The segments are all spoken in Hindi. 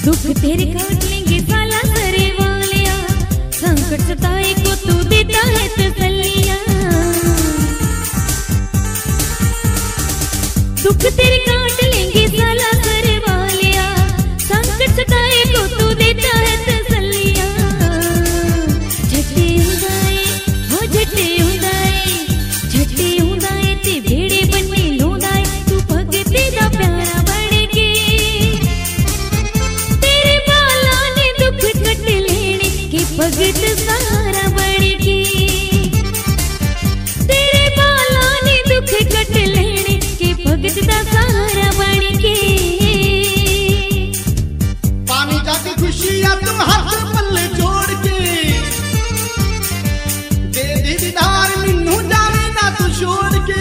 दुख तेरे काट लेंगे साला सरे वालिया, संकट सताए को तू देता है तसल्लियां। दुख तेरे काट लेंगे साला सरे वालिया, संकट सताए को तू देता है तसल्लियां। झटे उदाए हो झटे उदाए, झटे उदाए ते भेड़े बने लोदाए, तू भगते दा प्यारा बन के तेरे बाला ने दुख कट लेने के भगत सहारा बन के, तेरे बाला ने दुख कट लेने के भगत दा सहारा बन के। पानी जाके खुशियां तुम हाथ पल्ले जोड़ के, दे दे दीदार मैनू जावे ना तू छोड़ के।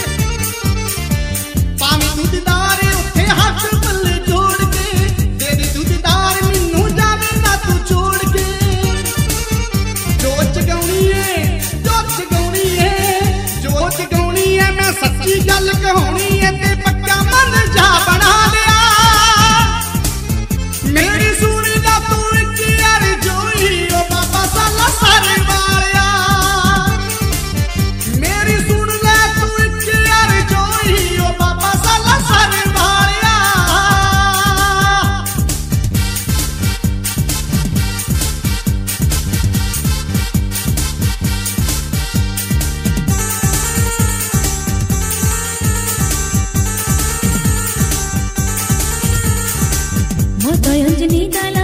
पानी तू दीदार उत्थे हाथ पल्ले जोड़ के, दे दे तू दीदार मैनू जावे ना तू छोड़ के। जो जगाउणी है मैं सच्ची गल कहानी है ते पक्का मन जा बना लिया। मेरी सुन ला तू एक यार जोई ओ बाबा साला सारे वालिया, मेरी सुन ले तू एक यार जोई ओ बाबा साला सारे वालिया। माता अंजनी दाला